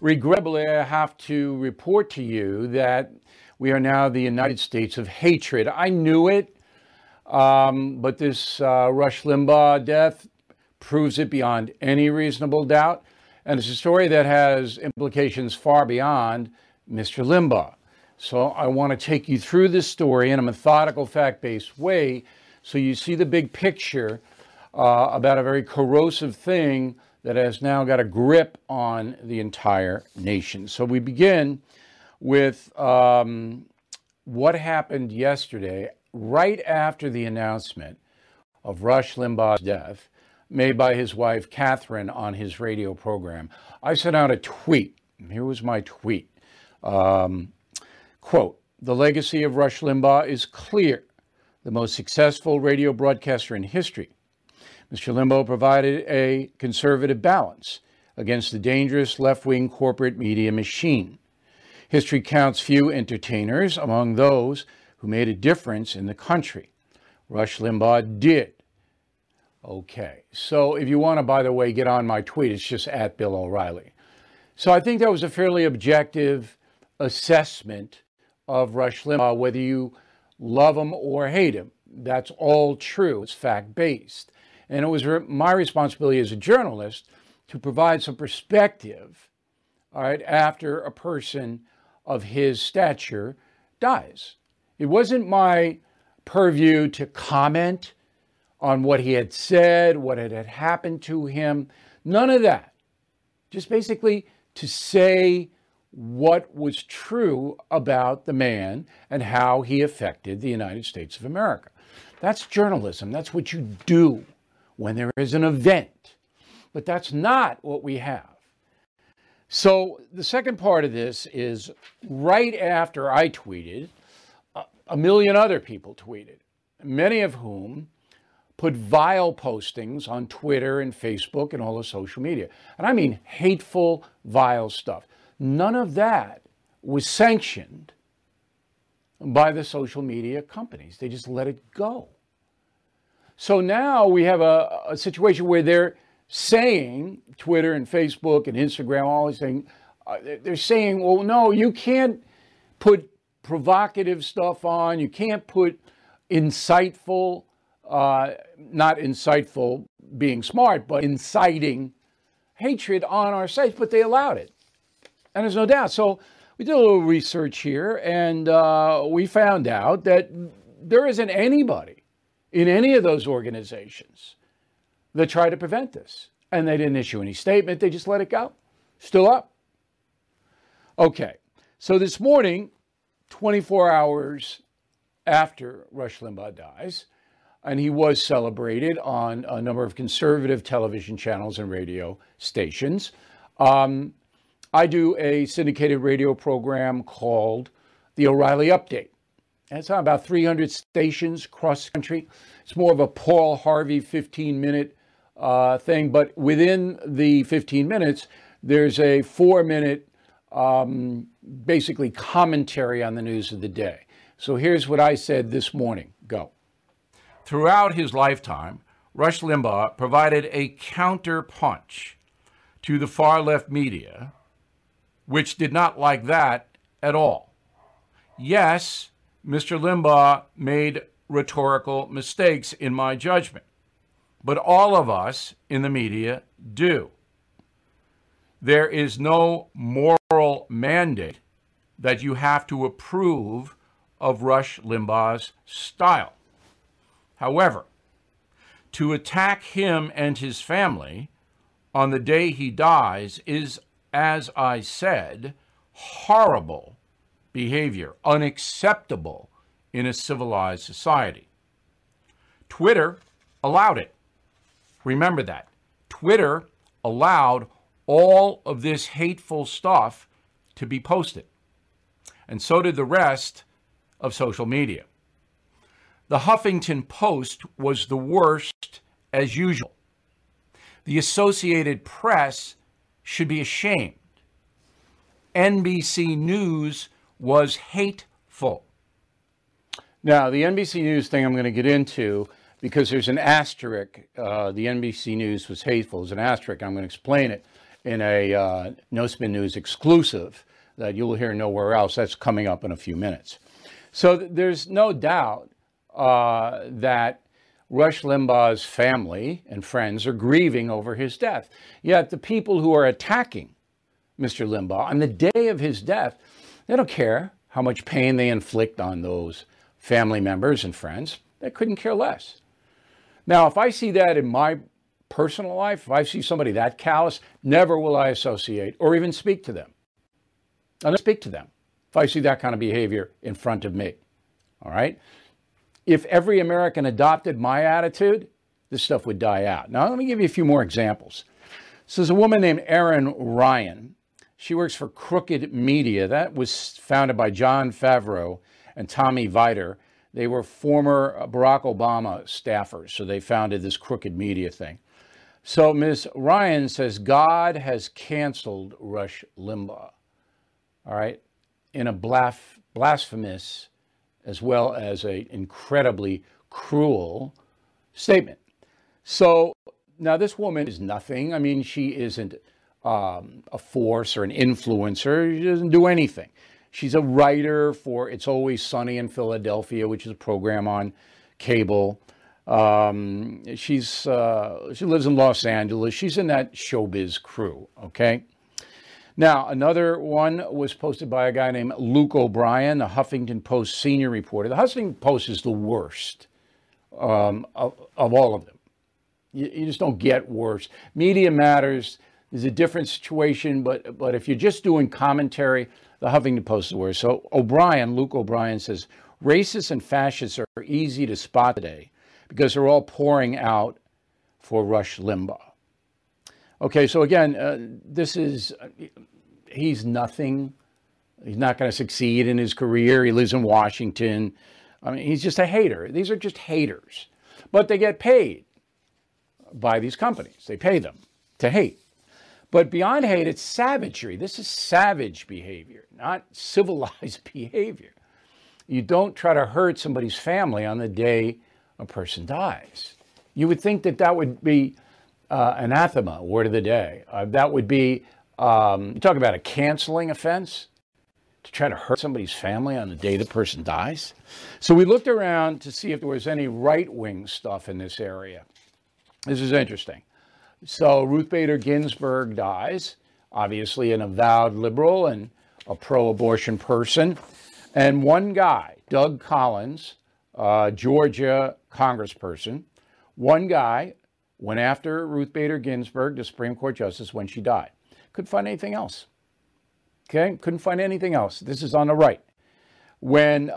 Regrettably, I have to report to you that we are now the United States of hatred. I knew it, but this Rush Limbaugh death proves it beyond any reasonable doubt. And it's a story that has implications far beyond Mr. Limbaugh. So I want to take you through this story in a methodical, fact-based way so you see the big picture about a very corrosive thing that has now got a grip on the entire nation. So we begin with what happened yesterday, right after the announcement of Rush Limbaugh's death, made by his wife, Catherine, on his radio program. I sent out a tweet. Here was my tweet. Quote, "The legacy of Rush Limbaugh is clear. The most successful radio broadcaster in history. Mr. Limbaugh provided a conservative balance against the dangerous left-wing corporate media machine. History counts few entertainers among those who made a difference in the country. Rush Limbaugh did." Okay, so if you want to, by the way, get on my tweet, it's just at Bill O'Reilly. So I think that was a fairly objective assessment of Rush Limbaugh, whether you love him or hate him. That's all true. It's fact-based. And it was my responsibility as a journalist to provide some perspective, all right, after a person of his stature dies. It wasn't my purview to comment on what he had said, what had happened to him, none of that. Just basically to say what was true about the man and how he affected the United States of America. That's journalism. That's what you do when there is an event. But that's not what we have. So the second part of this is right after I tweeted, a million other people tweeted, many of whom put vile postings on Twitter and Facebook and all the social media. And I mean hateful, vile stuff. None of that was sanctioned by the social media companies. They just let it go. So now we have a situation where they're saying, Twitter and Facebook and Instagram, all these things, they're saying, well, no, you can't put provocative stuff on. You can't put insightful, not insightful being smart, but inciting hatred on our sites, but they allowed it. And there's no doubt. So we did a little research here, and we found out that there isn't anybody in any of those organizations that tried to prevent this. And they didn't issue any statement. They just let it go. Still up. Okay. So this morning, 24 hours after Rush Limbaugh dies, and he was celebrated on a number of conservative television channels and radio stations, I do a syndicated radio program called The O'Reilly Update. And it's on about 300 stations across the country. It's more of a Paul Harvey 15-minute thing, but within the 15 minutes, there's a 4-minute basically commentary on the news of the day. So here's what I said this morning. Go. Throughout his lifetime, Rush Limbaugh provided a counterpunch to the far-left media, which did not like that at all. Yes, Mr. Limbaugh made rhetorical mistakes in my judgment, but all of us in the media do. There is no moral mandate that you have to approve of Rush Limbaugh's style. However, to attack him and his family on the day he dies is, as I said, horrible behavior, unacceptable in a civilized society. Twitter allowed it. Remember that. Twitter allowed all of this hateful stuff to be posted. And so did the rest of social media. The Huffington Post was the worst as usual. The Associated Press should be ashamed. NBC News was hateful. Now, the NBC News thing I'm going to get into because there's an asterisk. The NBC News was hateful. There's an asterisk. I'm going to explain it. in a No Spin News exclusive that you'll hear nowhere else. That's coming up in a few minutes. So there's no doubt that Rush Limbaugh's family and friends are grieving over his death. Yet the people who are attacking Mr. Limbaugh on the day of his death, they don't care how much pain they inflict on those family members and friends. They couldn't care less. Now, if I see that in my personal life, if I see somebody that callous, never will I associate or even speak to them. I don't speak to them if I see that kind of behavior in front of me. All right? If every American adopted my attitude, this stuff would die out. Now, let me give you a few more examples. So there's a woman named Erin Ryan. She works for Crooked Media. That was founded by Jon Favreau and Tommy Viter. They were former Barack Obama staffers, so they founded this Crooked Media thing. So Ms. Ryan says God has canceled Rush Limbaugh, all right, in a blasphemous as well as an incredibly cruel statement. So now this woman is nothing. I mean, she isn't a force or an influencer. She doesn't do anything. She's a writer for It's Always Sunny in Philadelphia, which is a program on cable. She lives in Los Angeles. She's in that showbiz crew, okay? Now, another one was posted by a guy named Luke O'Brien, the Huffington Post senior reporter. The Huffington Post is the worst of all of them. You just don't get worse. Media Matters is a different situation, but if you're just doing commentary, the Huffington Post is the worst. So Luke O'Brien says, racists and fascists are easy to spot today because they're all pouring out for Rush Limbaugh. Okay, so again, he's nothing. He's not going to succeed in his career. He lives in Washington. I mean, he's just a hater. These are just haters. But they get paid by these companies. They pay them to hate. But beyond hate, it's savagery. This is savage behavior, not civilized behavior. You don't try to hurt somebody's family on the day a person dies. You would think that would be anathema, word of the day. That would be, you talk about a canceling offense, to try to hurt somebody's family on the day the person dies. So we looked around to see if there was any right-wing stuff in this area. This is interesting. So Ruth Bader Ginsburg dies, obviously an avowed liberal and a pro-abortion person. And one guy, Doug Collins, Georgia congressperson, one guy went after Ruth Bader Ginsburg, the Supreme Court justice, when she died. Couldn't find anything else. Okay, couldn't find anything else. This is on the right. When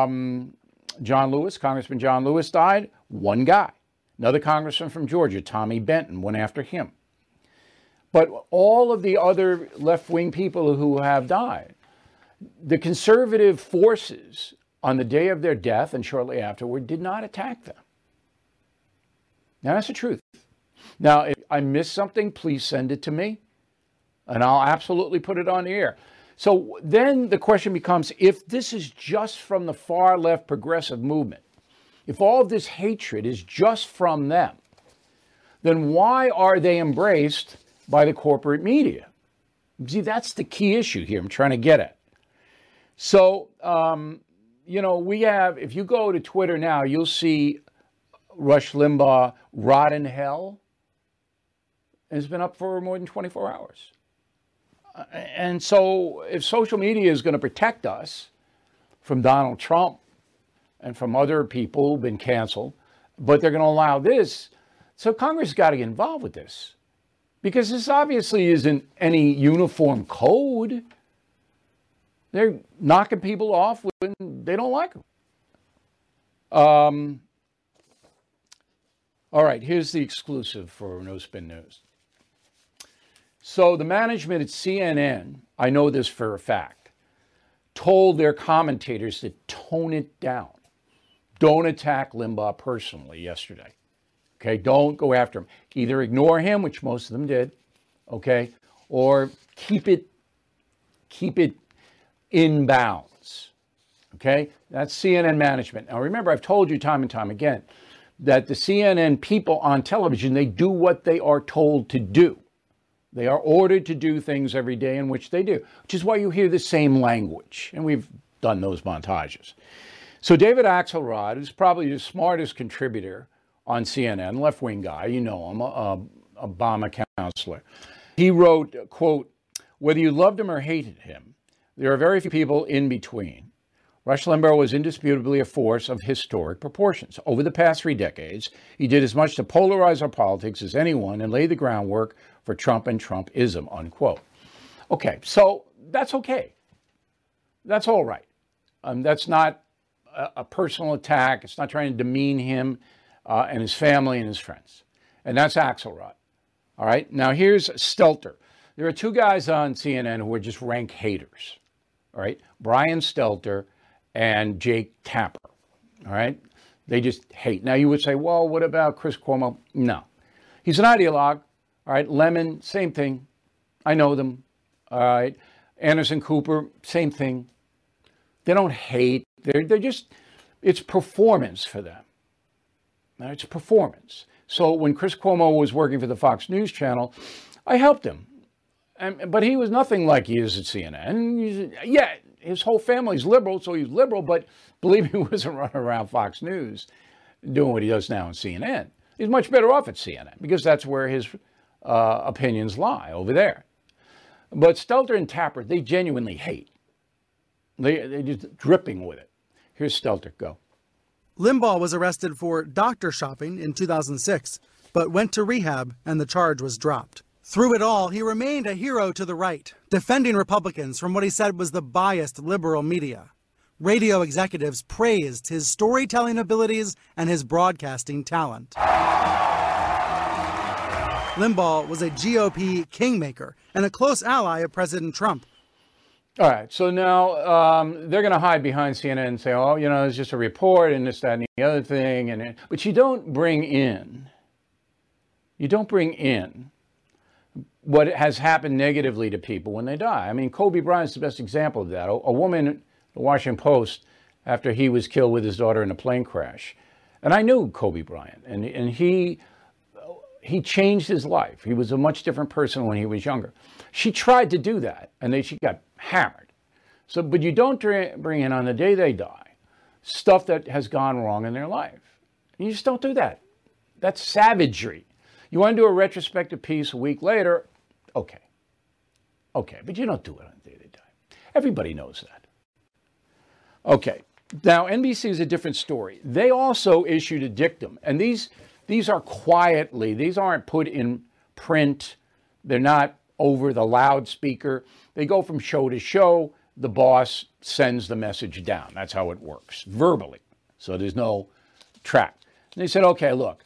Congressman John Lewis died, one guy. Another congressman from Georgia, Tommy Benton, went after him. But all of the other left-wing people who have died, the conservative forces on the day of their death and shortly afterward did not attack them. Now, that's the truth. Now, if I missed something, please send it to me, and I'll absolutely put it on the air. So then the question becomes, if this is just from the far left progressive movement, if all of this hatred is just from them, then why are they embraced by the corporate media? See, that's the key issue here I'm trying to get at. So, we have, if you go to Twitter now, you'll see Rush Limbaugh rot in hell. And it's been up for more than 24 hours. And so if social media is going to protect us from Donald Trump and from other people who've been canceled, but they're going to allow this. So Congress has got to get involved with this, because this obviously isn't any uniform code. They're knocking people off when they don't like them. All right, here's the exclusive for No Spin News. So the management at CNN, I know this for a fact, told their commentators to tone it down. Don't attack Limbaugh personally yesterday. Okay, don't go after him. Either ignore him, which most of them did, okay, or keep it in bounds. Okay, that's CNN management. Now remember, I've told you time and time again that the CNN people on television, they do what they are told to do. They are ordered to do things every day, in which they do, which is why you hear the same language. And we've done those montages. So David Axelrod is probably the smartest contributor on CNN, left-wing guy, you know him, Obama counselor. He wrote, quote, "Whether you loved him or hated him, there are very few people in between. Rush Limbaugh was indisputably a force of historic proportions. Over the past 3 decades, he did as much to polarize our politics as anyone and lay the groundwork for Trump and Trumpism," unquote. Okay, so that's okay. That's all right. That's not a personal attack. It's not trying to demean him and his family and his friends. And that's Axelrod. All right, now here's Stelter. There are 2 guys on CNN who are just rank haters. All right, Brian Stelter and Jake Tapper. All right, they just hate. Now you would say, well, what about Chris Cuomo? No, he's an ideologue. All right, Lemon, same thing. I know them. All right, Anderson Cooper, same thing. They don't hate. They're just, it's performance for them. Now, it's performance. So when Chris Cuomo was working for the Fox News channel, I helped him. But he was nothing like he is at CNN. Yeah, his whole family's liberal, so he's liberal, but believe me, he wasn't running around Fox News doing what he does now on CNN. He's much better off at CNN because that's where his opinions lie, over there. But Stelter and Tapper, they genuinely hate. They're just dripping with it. Here's Stelter, go. Limbaugh was arrested for doctor shopping in 2006, but went to rehab and the charge was dropped. Through it all, he remained a hero to the right, defending Republicans from what he said was the biased liberal media. Radio executives praised his storytelling abilities and his broadcasting talent. Limbaugh was a GOP kingmaker and a close ally of President Trump. All right, so now they're going to hide behind CNN and say, oh, you know, it's just a report and this, that, and the other thing. But you don't bring in what has happened negatively to people when they die. I mean, Kobe Bryant's the best example of that. A woman at the Washington Post, after he was killed with his daughter in a plane crash. And I knew Kobe Bryant, and he changed his life. He was a much different person when he was younger. She tried to do that, and she got hammered. So, but you don't bring in on the day they die stuff that has gone wrong in their life. You just don't do that. That's savagery. You want to do a retrospective piece a week later, okay, but you don't do it on the day they die. Everybody knows that. Okay, now NBC is a different story. They also issued a dictum, and these are quietly. These aren't put in print. They're not over the loudspeaker. They go from show to show. The boss sends the message down. That's how it works, verbally. So there's no track. And they said, okay, look,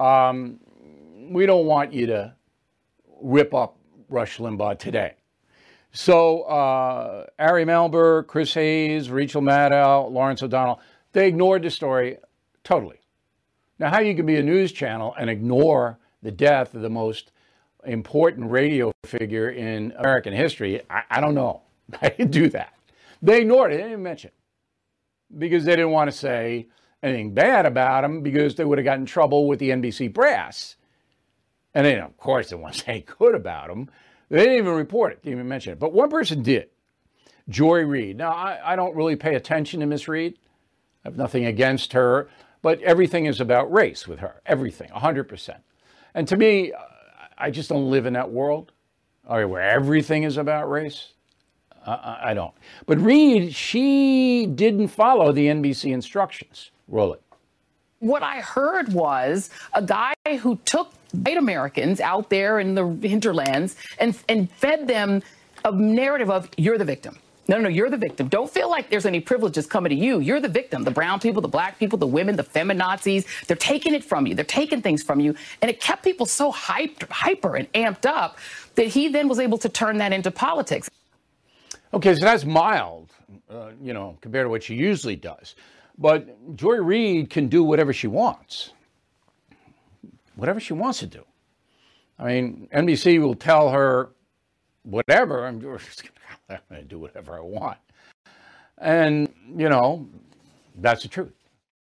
we don't want you to rip up Rush Limbaugh today. So Ari Melber, Chris Hayes, Rachel Maddow, Lawrence O'Donnell, they ignored the story totally. Now, how you can be a news channel and ignore the death of the most important radio figure in American history, I don't know. I didn't do that. They ignored it. They didn't mention it because they didn't want to say anything bad about him because they would have gotten in trouble with the NBC brass. And then, of course, they want to say good about him. They didn't even report it, didn't even mention it. But one person did, Joy Reid. Now, I don't really pay attention to Miss Reid. I have nothing against her. But everything is about race with her. Everything, 100%. And to me, I just don't live in that world where everything is about race. I don't. But Reid, she didn't follow the NBC instructions. Roll it. What I heard was a guy who took white Americans out there in the hinterlands and fed them a narrative of, you're the victim. No, you're the victim. Don't feel like there's any privileges coming to you. You're the victim. The brown people, the black people, the women, the feminazis, they're taking it from you. They're taking things from you. And it kept people so hyper and amped up that he then was able to turn that into politics. Okay, so that's mild, compared to what she usually does. But Joy Reid can do whatever she wants. Whatever she wants to do. I mean, NBC will tell her whatever. I'm going to do whatever I want. And, that's the truth.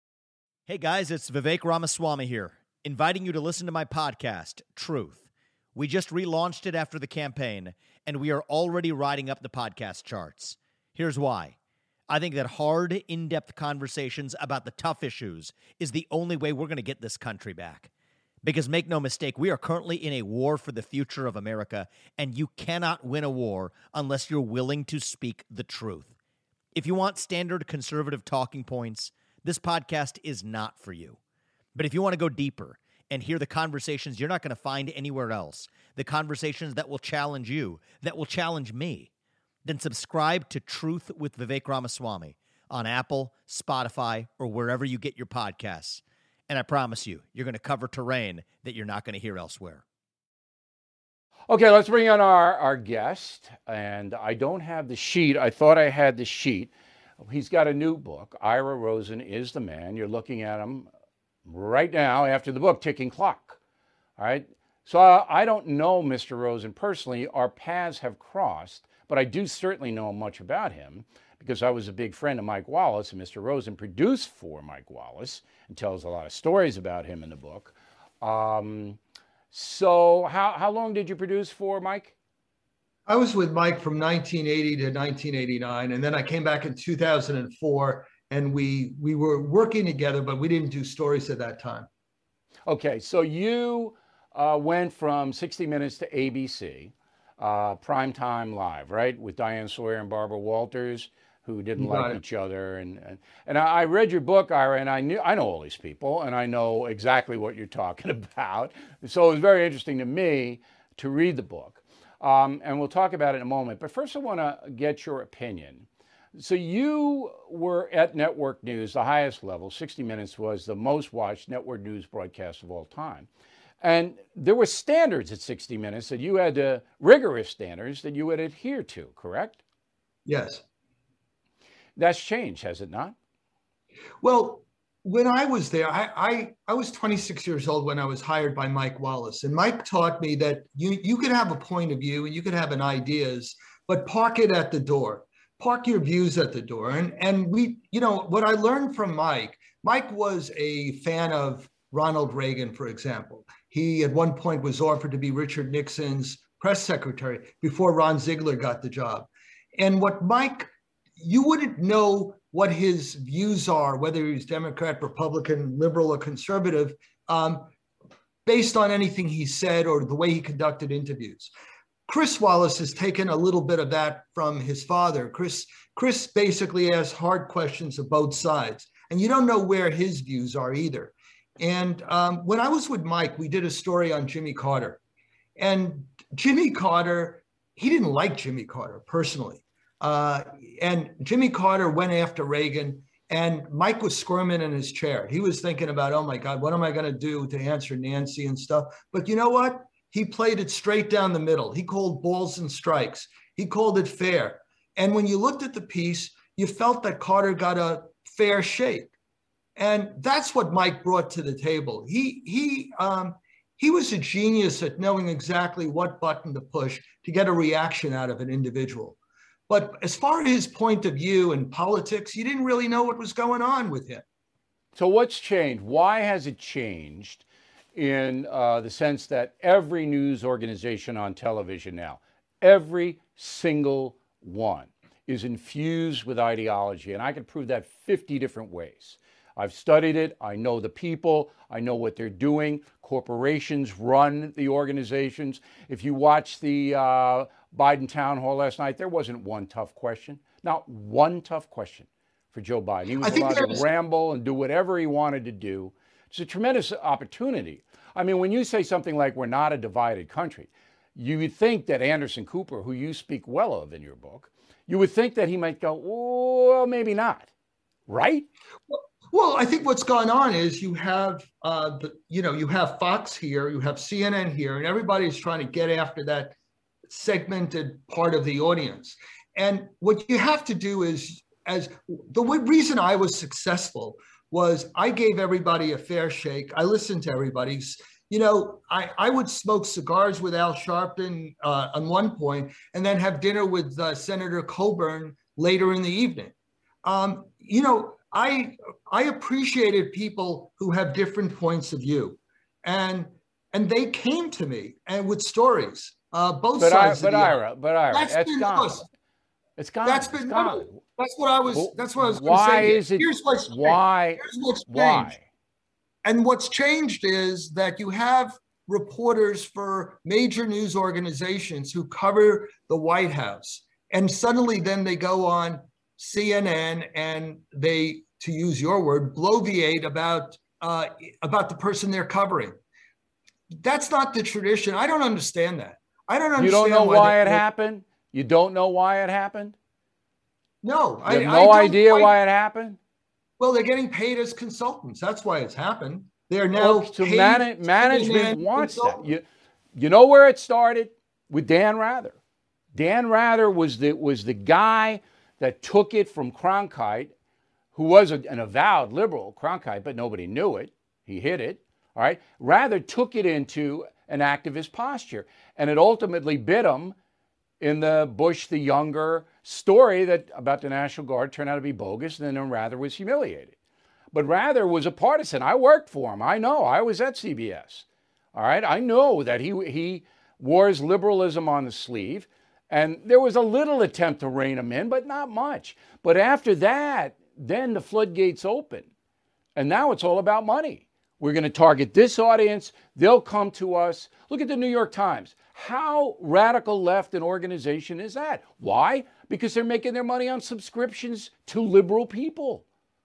Hey guys, it's Vivek Ramaswamy here, inviting you to listen to my podcast, Truth. We just relaunched it after the campaign, and we are already riding up the podcast charts. Here's why. I think that hard, in-depth conversations about the tough issues is the only way we're going to get this country back. Because make no mistake, we are currently in a war for the future of America, and you cannot win a war unless you're willing to speak the truth. If you want standard conservative talking points, this podcast is not for you. But if you want to go deeper and hear the conversations you're not going to find anywhere else, the conversations that will challenge you, that will challenge me, then subscribe to Truth with Vivek Ramaswamy on Apple, Spotify, or wherever you get your podcasts. And I promise you, you're going to cover terrain that you're not going to hear elsewhere. Okay, let's bring on our guest. And I don't have the sheet. I thought I had the sheet. He's got a new book. Ira Rosen is the man. You're looking at him right now after the book, Ticking Clock. All right. So I don't know Mr. Rosen personally. Our paths have crossed, but I do certainly know much about him because I was a big friend of Mike Wallace, and Mr. Rosen produced for Mike Wallace and tells a lot of stories about him in the book. So how long did you produce for Mike? I was with Mike from 1980 to 1989, and then I came back in 2004, and we were working together, but we didn't do stories at that time. Okay, so you went from 60 Minutes to ABC, Primetime Live, right, with Diane Sawyer and Barbara Walters, who didn't like each other. And I read your book, Ira, and I know all these people, and I know exactly what you're talking about. So it was very interesting to me to read the book. And we'll talk about it in a moment. But first, I want to get your opinion. So you were at Network News, the highest level. 60 Minutes was the most watched network news broadcast of all time. And there were standards at 60 Minutes that you had to, rigorous standards that you would adhere to, correct? Yes. That's changed, has it not? Well, when I was there, I was 26 years old when I was hired by Mike Wallace. And Mike taught me that you could have a point of view and you could have an ideas, but park it at the door. Park your views at the door. And we, what I learned from Mike was a fan of Ronald Reagan, for example. He at one point was offered to be Richard Nixon's press secretary before Ron Ziegler got the job. And what Mike, you wouldn't know what his views are, whether he's Democrat, Republican, liberal, or conservative, based on anything he said or the way he conducted interviews. Chris Wallace has taken a little bit of that from his father. Chris basically asks hard questions of both sides, and you don't know where his views are either. And when I was with Mike, we did a story on Jimmy Carter. And Jimmy Carter, he didn't like Jimmy Carter personally. And Jimmy Carter went after Reagan, and Mike was squirming in his chair. He was thinking about, oh my God, what am I going to do to answer Nancy and stuff? But you know what? He played it straight down the middle. He called balls and strikes. He called it fair. And when you looked at the piece, you felt that Carter got a fair shake. And that's what Mike brought to the table. He was a genius at knowing exactly what button to push to get a reaction out of an individual. But as far as his point of view in politics, you didn't really know what was going on with him. So what's changed? Why has it changed in the sense that every news organization on television now, every single one, is infused with ideology? And I can prove that 50 different ways. I've studied it. I know the people. I know what they're doing. Corporations run the organizations. If you watch the Biden town hall last night, there wasn't one tough question. Not one tough question for Joe Biden. He was allowed to ramble and do whatever he wanted to do. It's a tremendous opportunity. I mean, when you say something like we're not a divided country, you would think that Anderson Cooper, who you speak well of in your book, you would think that he might go, well, maybe not, right? Well, I think what's gone on is you have, you have Fox here, you have CNN here, and everybody's trying to get after that segmented part of the audience. And what you have to do is, reason I was successful was I gave everybody a fair shake. I listened to everybody's. I would smoke cigars with Al Sharpton on one point, and then have dinner with Senator Coburn later in the evening. I appreciated people who have different points of view. And and they came to me and with stories, both sides of the aisle. But Ira, that's gone. It's gone. That's been gone. That's what I was going to say. Why is it? Here's what's changed. And what's changed is that you have reporters for major news organizations who cover the White House, and suddenly then they go on CNN and they, to use your word, bloviate about the person they're covering. That's not the tradition. I don't understand that. I don't understand. You don't know why it happened? You don't know why it happened? No. You have no idea why it happened? Well, they're getting paid as consultants. That's why it's happened. They're now management wants that. You know where it started? With Dan Rather. Dan Rather was the guy that took it from Cronkite, who was an avowed liberal, Cronkite, but nobody knew it. He hid it. All right. Rather took it into an activist posture, and it ultimately bit him in the Bush the Younger story that about the National Guard turned out to be bogus, and then Rather was humiliated. But Rather was a partisan. I worked for him. I know. I was at CBS. All right. I know that he wore his liberalism on the sleeve, and there was a little attempt to rein him in, but not much. But after that, then the floodgates open, and now it's all about money. We're going to target this audience. They'll come to us. Look at the New York Times. How radical left an organization is that? Why? Because they're making their money on subscriptions to liberal people,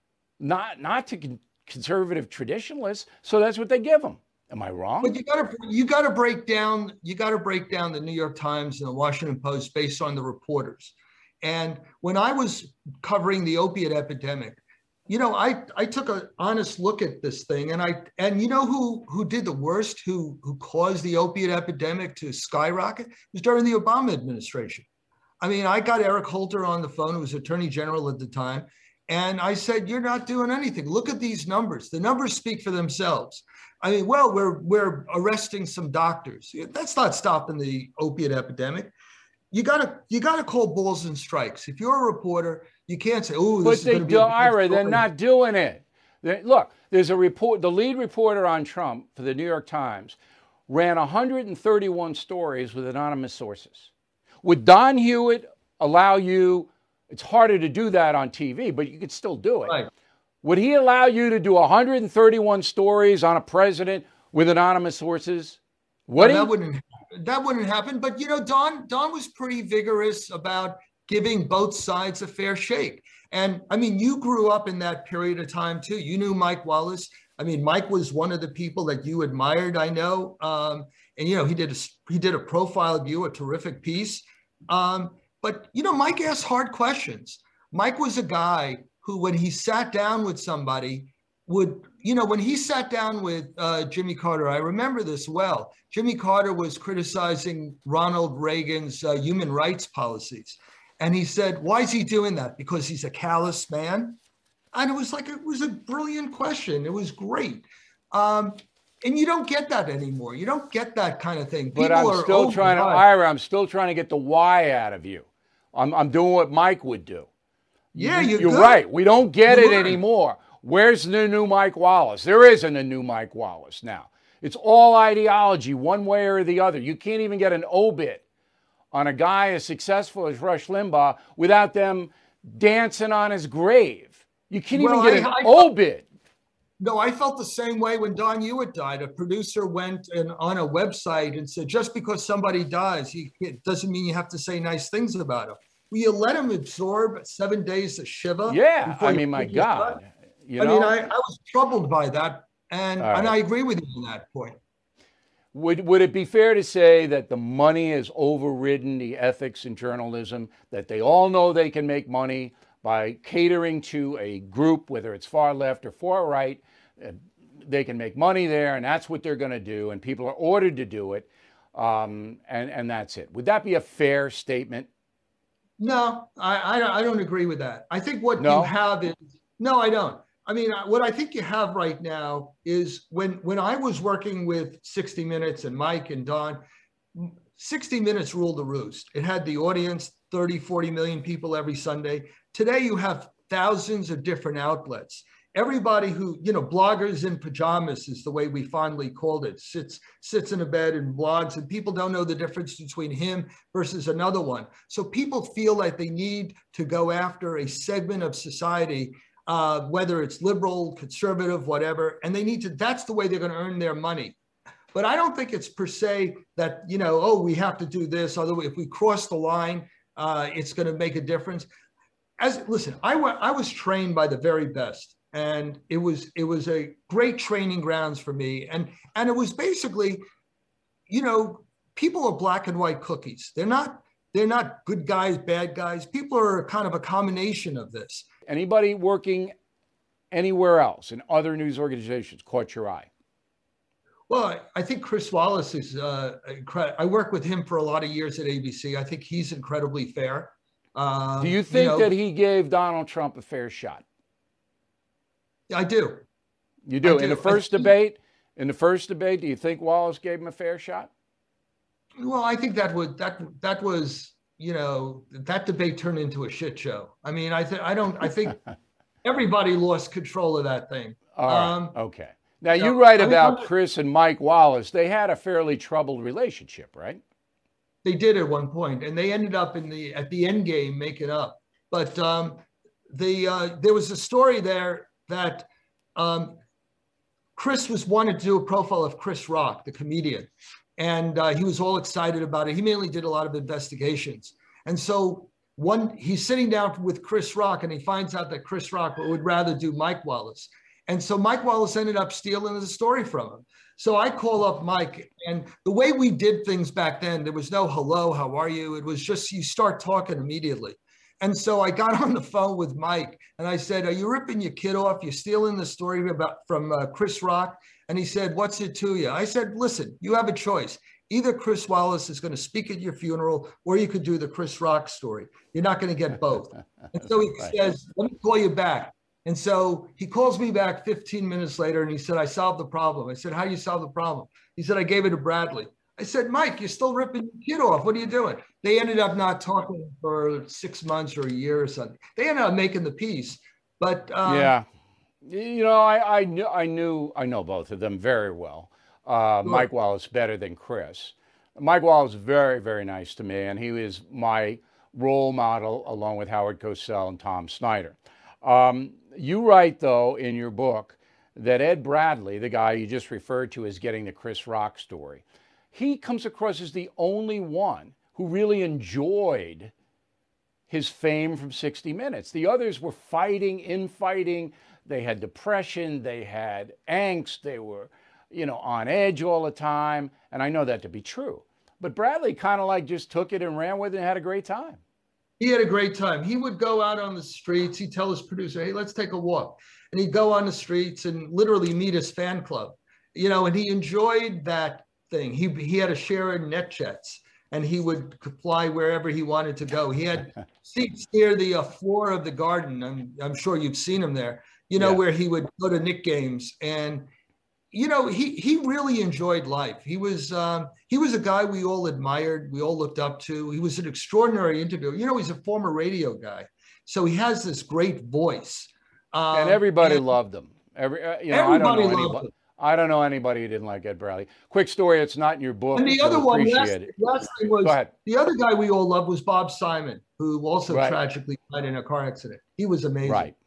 not to conservative traditionalists. So that's what they give them. Am I wrong? But you got to break down the New York Times and the Washington Post based on the reporters. And when I was covering the opiate epidemic, you know, I took an honest look at this thing, and you know who did the worst, who caused the opiate epidemic to skyrocket? It was during the Obama administration. I mean, I got Eric Holder on the phone, who was Attorney General at the time, and I said, "You're not doing anything. Look at these numbers. The numbers speak for themselves." I mean, well, we're arresting some doctors. That's not stopping the opiate epidemic. You gotta call balls and strikes. If you're a reporter, you can't say, "Oh, this is going to be." But Ira, they're not doing it. Look, there's a report. The lead reporter on Trump for the New York Times ran 131 stories with anonymous sources. Would Don Hewitt allow you? It's harder to do that on TV, but you could still do it. Right. Would he allow you to do 131 stories on a president with anonymous sources? That wouldn't happen. But you know, Don was pretty vigorous about giving both sides a fair shake. And I mean, you grew up in that period of time too. You knew Mike Wallace. I mean, Mike was one of the people that you admired, I know. And you know, he did a profile of you, a terrific piece. But you know, Mike asked hard questions. Mike was a guy who, when he sat down with somebody, when he sat down with Jimmy Carter, I remember this well. Jimmy Carter was criticizing Ronald Reagan's human rights policies. And he said, why is he doing that? Because he's a callous man? And it was a brilliant question. It was great. And you don't get that anymore. You don't get that kind of thing. But I'm still trying to get the why out of you. I'm doing what Mike would do. Yeah, you're right. We don't get it anymore. Where's the new Mike Wallace? There isn't a new Mike Wallace now. It's all ideology, one way or the other. You can't even get an obit on a guy as successful as Rush Limbaugh without them dancing on his grave. You can't even get an obit. No, I felt the same way when Don Hewitt died. A producer went on a website and said, just because somebody dies, it doesn't mean you have to say nice things about him. Will you let him absorb 7 days of Shiva? Yeah, I mean, my God. I was troubled by that, and I agree with you on that point. Would it be fair to say that the money has overridden the ethics in journalism, that they all know they can make money by catering to a group, whether it's far left or far right? They can make money there, and that's what they're going to do, and people are ordered to do it, and that's it. Would that be a fair statement? No, I don't agree with that. I think what you have is, no, I don't. I mean, what I think you have right now is when I was working with 60 Minutes and Mike and Don, 60 Minutes ruled the roost. It had the audience, 30, 40 million people every Sunday. Today, you have thousands of different outlets. everybody who, bloggers in pajamas is the way we fondly called it, sits in a bed and blogs, and people don't know the difference between him versus another one. So people feel like they need to go after a segment of society, whether it's liberal, conservative, whatever, and they need to, that's the way they're going to earn their money. But I don't think it's per se that, we have to do this. Otherwise, if we cross the line, it's going to make a difference. Listen, I was trained by the very best. And it was a great training grounds for me. And it was basically, people are black and white cookies. They're not good guys, bad guys. People are kind of a combination of this. Anybody working anywhere else in other news organizations caught your eye? Well, I think Chris Wallace is incredible. I worked with him for a lot of years at ABC. I think he's incredibly fair. Do you think that he gave Donald Trump a fair shot? I do. You do. In the first debate, do you think Wallace gave him a fair shot? Well, I think that was that debate turned into a shit show. I mean, I think everybody lost control of that thing. All right. Okay. Now you write about Chris and Mike Wallace. They had a fairly troubled relationship, right? They did at one point, and they ended up at the end game making up. But there was a story there that Chris wanted to do a profile of Chris Rock, the comedian, and he was all excited about it. He mainly did a lot of investigations, and so he's sitting down with Chris Rock, and he finds out that Chris Rock would rather do Mike Wallace, and so Mike Wallace ended up stealing the story from him. So I call up Mike, and the way we did things back then, there was no hello, how are you? It was just you start talking immediately. And so I got on the phone with Mike and I said, are you ripping your kid off? You're stealing the story from Chris Rock. And he said, what's it to you? I said, listen, you have a choice. Either Chris Wallace is going to speak at your funeral or you could do the Chris Rock story. You're not going to get both. And so he says, let me call you back. And so he calls me back 15 minutes later and he said, I solved the problem. I said, how do you solve the problem? He said, I gave it to Bradley. I said, Mike, you're still ripping your kid off. What are you doing? They ended up not talking for 6 months or a year or something. They ended up making the piece. But yeah, I know both of them very well. Sure. Mike Wallace better than Chris. Mike Wallace very, very nice to me, and he was my role model along with Howard Cosell and Tom Snyder. You write, though, in your book that Ed Bradley, the guy you just referred to as getting the Chris Rock story, he comes across as the only one who really enjoyed his fame from 60 Minutes. The others were infighting. They had depression. They had angst. They were, on edge all the time. And I know that to be true. But Bradley kind of just took it and ran with it and had a great time. He had a great time. He would go out on the streets. He'd tell his producer, hey, let's take a walk. And he'd go on the streets and literally meet his fan club, and he enjoyed that thing. He had a share in NetJets, and he would fly wherever he wanted to go. He had seats near the floor of the Garden. I'm sure you've seen him there, where he would go to Knicks games. And, he really enjoyed life. He was a guy we all admired. We all looked up to. He was an extraordinary interviewer. He's a former radio guy. So he has this great voice. And everybody loved him. Everybody loved him. I don't know anybody who didn't like Ed Bradley. Quick story, it's not in your book. And the other one, last thing was, the other guy we all loved was Bob Simon, who also tragically died in a car accident. He was amazing. Right.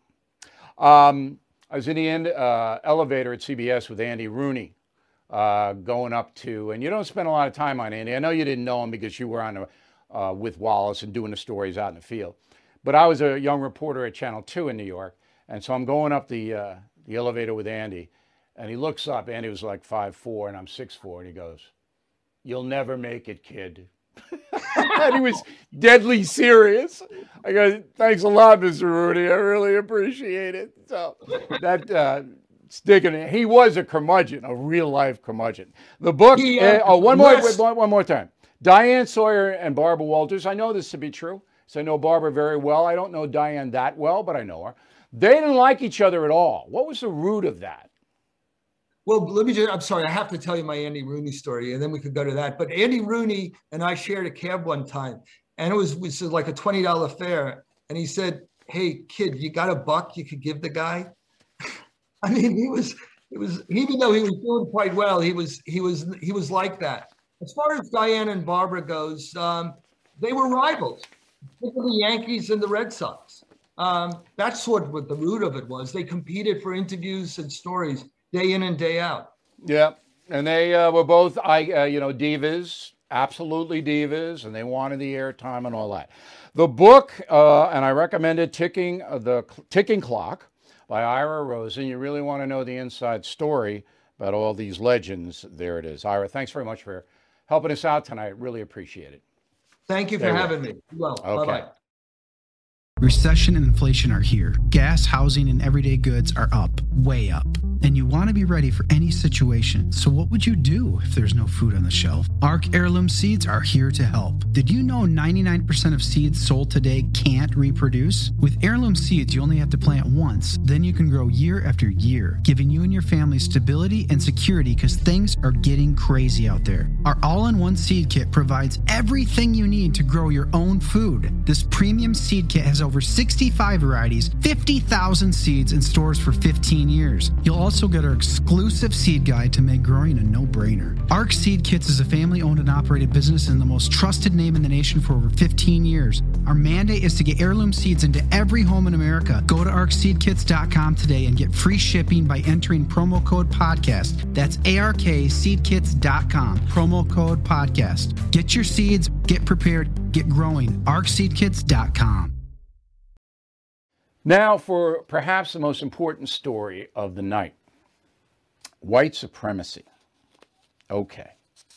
I was in the elevator at CBS with Andy Rooney going up to, and you don't spend a lot of time on Andy. I know you didn't know him because you were on with Wallace and doing the stories out in the field. But I was a young reporter at Channel 2 in New York, and so I'm going up the elevator with Andy. And he looks up, Andy was like 5'4", and I'm 6'4", and he goes, "You'll never make it, kid." And he was deadly serious. I go, "Thanks a lot, Mr. Rooney. I really appreciate it." So that sticking it. He was a curmudgeon, a real-life curmudgeon. The book, one more time. Diane Sawyer and Barbara Walters. I know this to be true, so I know Barbara very well. I don't know Diane that well, but I know her. They didn't like each other at all. What was the root of that? Well, I'm sorry, I have to tell you my Andy Rooney story, and then we could go to that. But Andy Rooney and I shared a cab one time, and it was like a $20 fare. And he said, "Hey, kid, you got $1 you could give the guy?" I mean, he was even though he was doing quite well, he was like that. As far as Diana and Barbara goes, they were rivals, particularly the Yankees and the Red Sox. That's sort of what the root of it was. They competed for interviews and stories day in and day out. Yeah, and they were both, divas, absolutely divas, and they wanted the airtime and all that. The book, and I recommend it, The Ticking Clock by Ira Rosen. You really want to know the inside story about all these legends. There it is. Ira, thanks very much for helping us out tonight. Really appreciate it. Thank you for having me. Well, okay. Bye-bye. Recession and inflation are here. Gas, housing, and everyday goods are up, way up. And you want to be ready for any situation. So what would you do if there's no food on the shelf? ARC Heirloom Seeds are here to help. Did you know 99% of seeds sold today can't reproduce? With Heirloom Seeds, you only have to plant once. Then you can grow year after year, giving you and your family stability and security because things are getting crazy out there. Our all-in-one seed kit provides everything you need to grow your own food. This premium seed kit has over 65 varieties, 50,000 seeds, and stores for 15 years. You'll also get our exclusive seed guide to make growing a no-brainer. ARC Seed Kits is a family-owned and operated business and the most trusted name in the nation for over 15 years. Our mandate is to get heirloom seeds into every home in America. Go to arcseedkits.com today and get free shipping by entering promo code podcast. That's ARKseedkits.com, promo code podcast. Get your seeds, get prepared, get growing. arcseedkits.com. Now for perhaps the most important story of the night. White supremacy. Okay.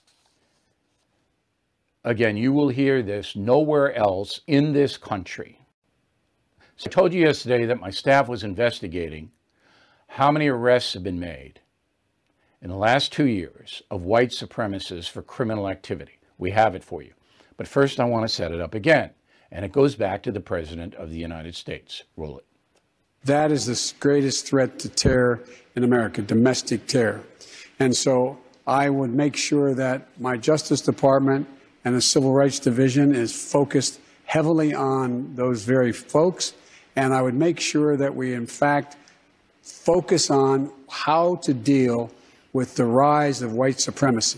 Again, you will hear this nowhere else in this country. So I told you yesterday that my staff was investigating how many arrests have been made in the last 2 years of white supremacists for criminal activity. We have it for you. But first I want to set it up again. And it goes back to the President of the United States. Roll it. That is the greatest threat to terror in America, domestic terror. And so I would make sure that my Justice Department and the Civil Rights Division is focused heavily on those very folks. And I would make sure that we, in fact, focus on how to deal with the rise of white supremacy.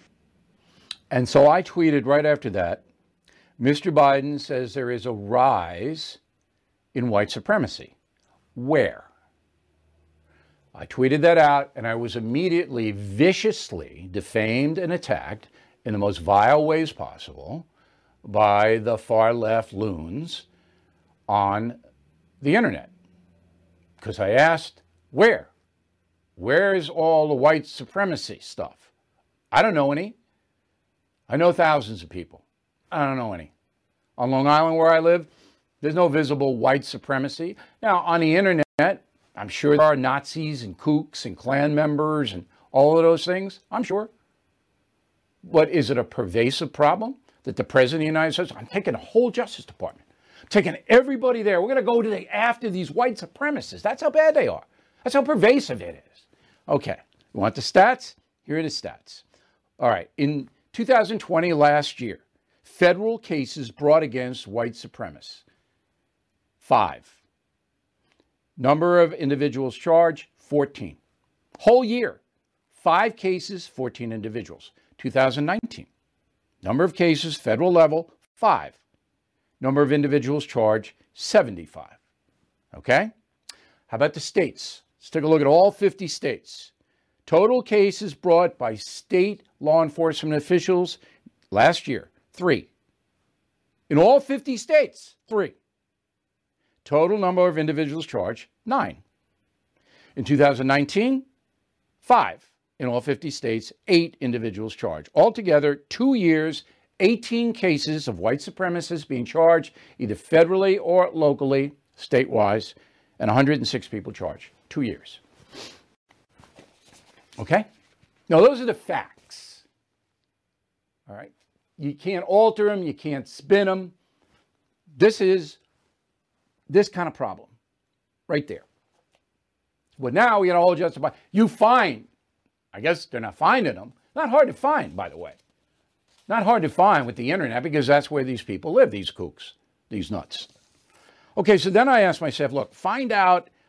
And so I tweeted right after that, Mr. Biden says there is a rise in white supremacy. Where? I tweeted that out, and I was immediately viciously defamed and attacked in the most vile ways possible by the far left loons on the internet. Because I asked, where? Where is all the white supremacy stuff? I don't know any. I know thousands of people. I don't know any. On Long Island, where I live, there's no visible white supremacy. Now, on the internet, I'm sure there are Nazis and kooks and Klan members and all of those things. I'm sure. But is it a pervasive problem that the President of the United States, I'm taking the whole Justice Department, I'm taking everybody there. We're going to go after these white supremacists. That's how bad they are. That's how pervasive it is. Okay. You want the stats? Here are the stats. All right. In 2020, last year, federal cases brought against white supremacists, 5. Number of individuals charged, 14. Whole year, 5 cases, 14 individuals. 2019, number of cases, federal level, 5. Number of individuals charged, 75. Okay? How about the states? Let's take a look at all 50 states. Total cases brought by state law enforcement officials last year, 3. In all 50 states, 3. Total number of individuals charged, 9. In 2019, 5. In all 50 states, 8 individuals charged. Altogether, 2 years, 18 cases of white supremacists being charged either federally or locally, statewide, and 106 people charged. 2 years. Okay? Now, those are the facts. All right? You can't alter them. You can't spin them. This is this kind of problem right there. But now we got to all justify. You find, I guess they're not finding them. Not hard to find, by the way. Not hard to find with the internet because that's where these people live, these kooks, these nuts. Okay, so then I asked myself, look, find out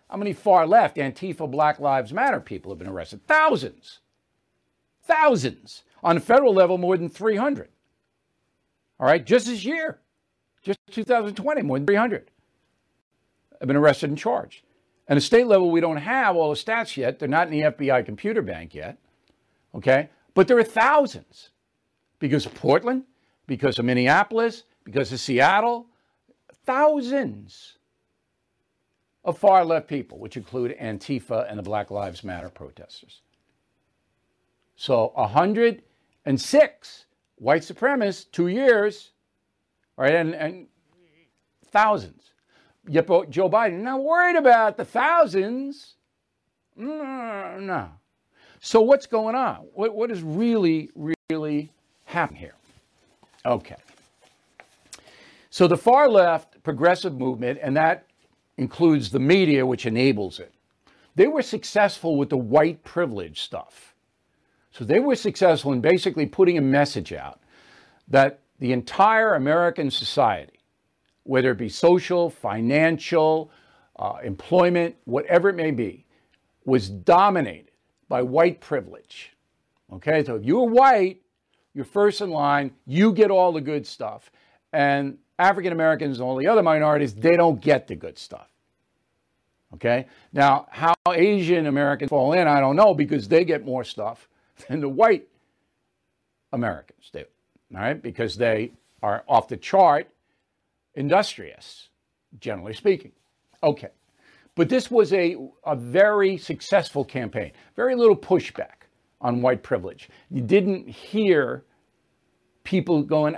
How many far left Antifa, Black Lives Matter people have been arrested? Thousands. Thousands. On the federal level, more than 300. All right, just this year, just 2020, more than 300 have been arrested and charged. And the state level, we don't have all the stats yet. They're not in the FBI computer bank yet. Okay, but there are thousands because of Portland, because of Minneapolis, because of Seattle, thousands of far left people, which include Antifa and the Black Lives Matter protesters. So 106 white supremacists, 2 years, all right, and thousands. Yet Joe Biden, not worried about the thousands. No. So what's going on? What is really happening here? Okay. So the far left progressive movement, and that includes the media, which enables it, they were successful with the white privilege stuff. So they were successful in basically putting a message out that the entire American society, whether it be social, financial, employment, whatever it may be, was dominated by white privilege. Okay, so if you're white, you're first in line, you get all the good stuff. And African Americans and all the other minorities, they don't get the good stuff. Okay, now how Asian Americans fall in, I don't know, because they get more stuff than the white Americans do. All right, because they are off the chart industrious, generally speaking. Okay. But this was a very successful campaign. Very little pushback on white privilege. You didn't hear people going,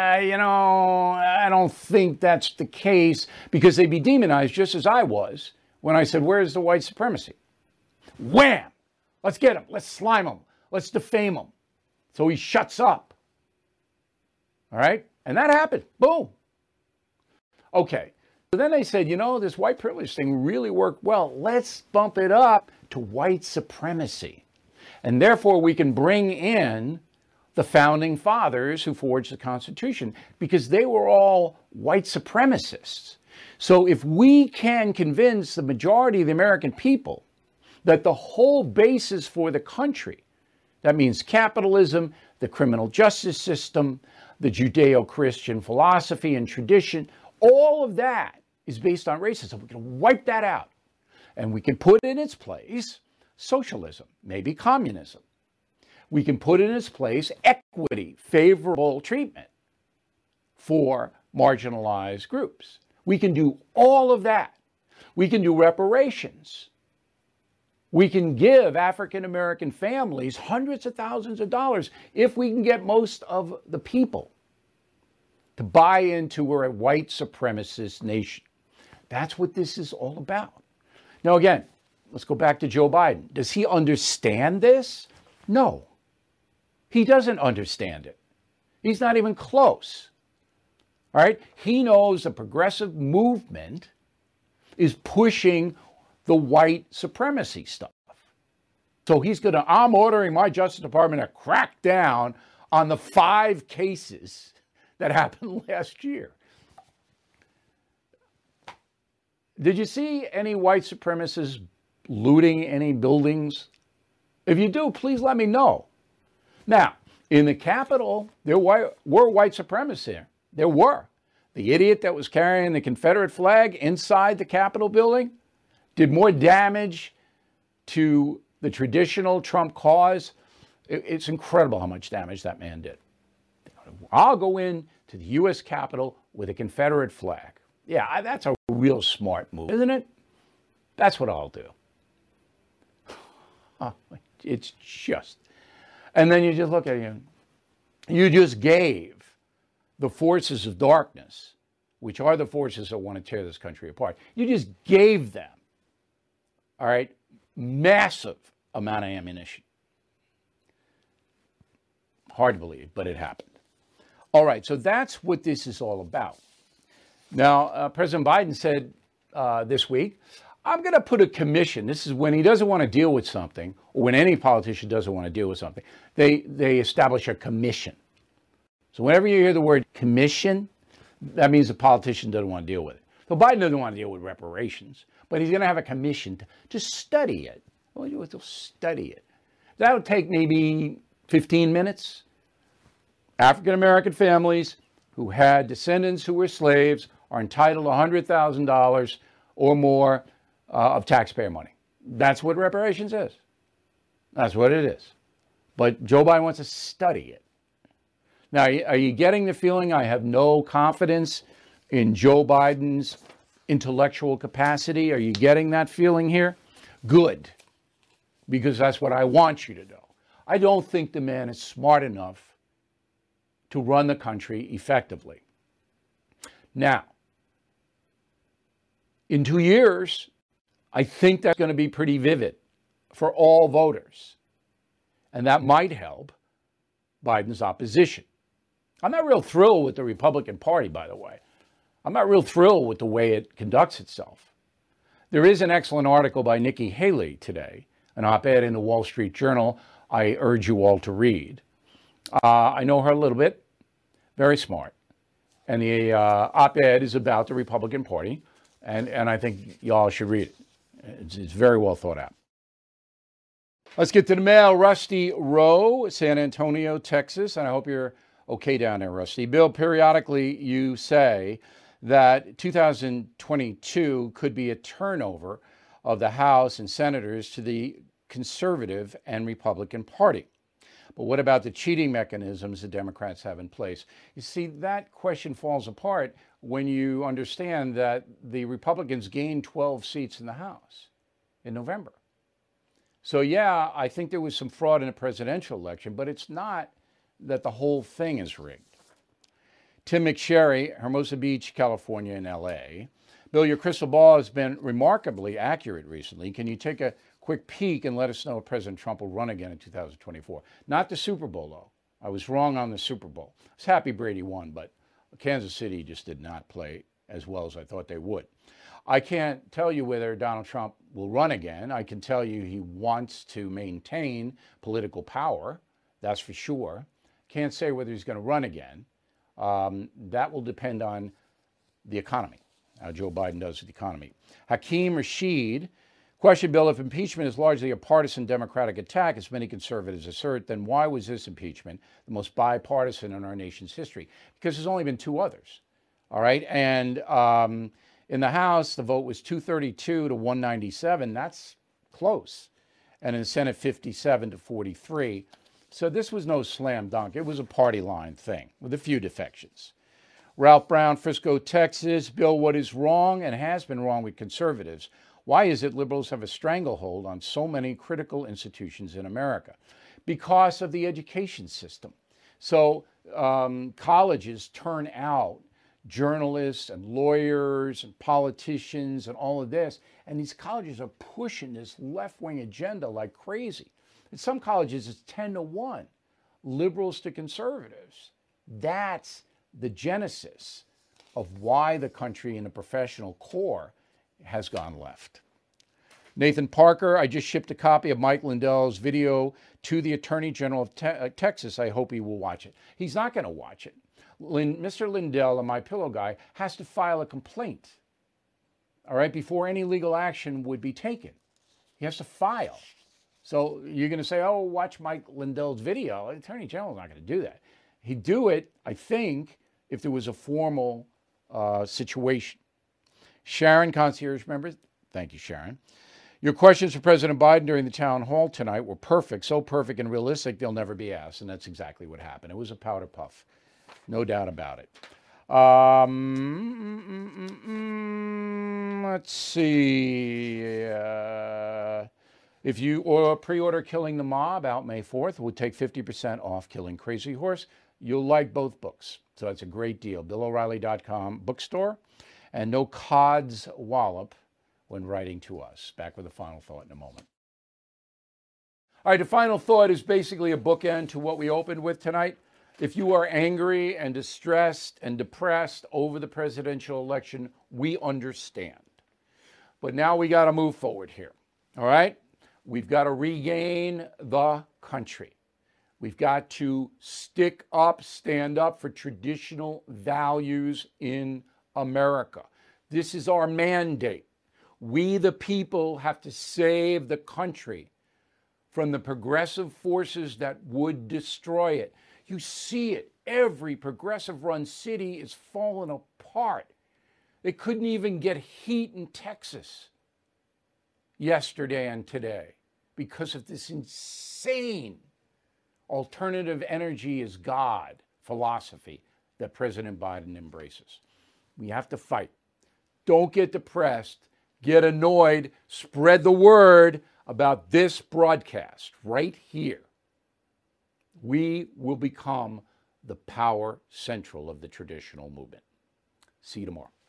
I don't think that's the case, because they'd be demonized just as I was when I said, where's the white supremacy? Wham! Let's get him. Let's slime him. Let's defame him. So he shuts up. All right? And that happened. Boom. Okay. So then they said, this white privilege thing really worked well. Let's bump it up to white supremacy. And therefore, we can bring in the founding fathers who forged the Constitution, because they were all white supremacists. So if we can convince the majority of the American people that the whole basis for the country, that means capitalism, the criminal justice system, the Judeo-Christian philosophy and tradition, all of that is based on racism. We can wipe that out. And we can put in its place socialism, maybe communism. We can put in its place equity, favorable treatment for marginalized groups. We can do all of that. We can do reparations. We can give African American families hundreds of thousands of dollars if we can get most of the people to buy into we're a white supremacist nation. That's what this is all about. Now, again, let's go back to Joe Biden. Does he understand this? No. He doesn't understand it. He's not even close. All right? He knows the progressive movement is pushing the white supremacy stuff. So I'm ordering my Justice Department to crack down on the 5 cases that happened last year. Did you see any white supremacists looting any buildings? If you do, please let me know. Now, in the Capitol, there were white supremacists there. There were. The idiot that was carrying the Confederate flag inside the Capitol building did more damage to the traditional Trump cause. It's incredible how much damage that man did. I'll go in to the U.S. Capitol with a Confederate flag. Yeah, that's a real smart move, isn't it? That's what I'll do. It's just. And then you just look at him. You just gave the forces of darkness, which are the forces that want to tear this country apart, you just gave them, all right, massive amount of ammunition. Hard to believe, but it happened. All right, so that's what this is all about. Now, President Biden said this week, I'm going to put a commission. This is when he doesn't want to deal with something, or when any politician doesn't want to deal with something, they establish a commission. So whenever you hear the word commission, that means the politician doesn't want to deal with it. So Biden doesn't want to deal with reparations. but he's going to have a commission to study it. They'll study it. That'll take maybe 15 minutes. African-American families who had descendants who were slaves are entitled to $100,000 or more of taxpayer money. That's what reparations is. That's what it is. But Joe Biden wants to study it. Now, are you getting the feeling I have no confidence in Joe Biden's intellectual capacity? Are you getting that feeling here? Good, because that's what I want you to know. I don't think the man is smart enough to run the country effectively. Now, in 2 years, I think that's going to be pretty vivid for all voters. And that might help Biden's opposition. I'm not real thrilled with the Republican Party, by the way. I'm not real thrilled with the way it conducts itself. There is an excellent article by Nikki Haley today, an op-ed in the Wall Street Journal I urge you all to read. I know her a little bit, very smart. And the op-ed is about the Republican Party, and I think y'all should read it. It's very well thought out. Let's get to the mail. Rusty Rowe, San Antonio, Texas, and I hope you're okay down there, Rusty. Bill, periodically you say that 2022 could be a turnover of the House and senators to the Conservative and Republican Party. But what about the cheating mechanisms the Democrats have in place? You see, that question falls apart when you understand that the Republicans gained 12 seats in the House in November. So, yeah, I think there was some fraud in the presidential election, but it's not that the whole thing is rigged. Tim McSherry, Hermosa Beach, California, in LA. Bill, your crystal ball has been remarkably accurate recently. Can you take a quick peek and let us know if President Trump will run again in 2024? Not the Super Bowl, though. I was wrong on the Super Bowl. I was happy Brady won, but Kansas City just did not play as well as I thought they would. I can't tell you whether Donald Trump will run again. I can tell you he wants to maintain political power. That's for sure. Can't say whether he's going to run again. That will depend on the economy, how Joe Biden does with the economy. Hakeem Rashid, question, Bill, if impeachment is largely a partisan Democratic attack, as many conservatives assert, then why was this impeachment the most bipartisan in our nation's history? Because there's only been two others, all right? And in the House, the vote was 232 to 197. That's close. And in the Senate, 57 to 43. So this was no slam dunk. It was a party line thing with a few defections. Ralph Brown, Frisco, Texas. Bill, what is wrong and has been wrong with conservatives? Why is it liberals have a stranglehold on so many critical institutions in America? Because of the education system. So colleges turn out journalists and lawyers and politicians and all of this, and these colleges are pushing this left-wing agenda like crazy. In some colleges, it's 10-1, liberals to conservatives. That's the genesis of why the country in the professional core has gone left. Nathan Parker, I just shipped a copy of Mike Lindell's video to the Attorney General of Texas. I hope he will watch it. He's not going to watch it. Mr. Lindell, a MyPillow guy, has to file a complaint, all right, before any legal action would be taken. He has to file. So you're going to say, oh, watch Mike Lindell's video. The Attorney General's not going to do that. He'd do it, I think, if there was a formal situation. Sharon, concierge member. Thank you, Sharon. Your questions for President Biden during the town hall tonight were perfect, so perfect and realistic they'll never be asked. And that's exactly what happened. It was a powder puff. No doubt about it. Let's see. If you pre-order Killing the Mob out May 4th, we'll take 50% off Killing Crazy Horse. You'll like both books. So that's a great deal. BillO'Reilly.com bookstore. And no Cod's wallop when writing to us. Back with a final thought in a moment. All right, the final thought is basically a bookend to what we opened with tonight. If you are angry and distressed and depressed over the presidential election, we understand. But now we got to move forward here, all right? We've got to regain the country. We've got to stick up, stand up for traditional values in America. This is our mandate. We, the people, have to save the country from the progressive forces that would destroy it. You see it. Every progressive-run city is falling apart. They couldn't even get heat in Texas yesterday and today because of this insane alternative energy is God philosophy that President Biden embraces. We have to fight. Don't get depressed. Get annoyed. Spread the word about this broadcast right here. We will become the power central of the traditional movement. See you tomorrow.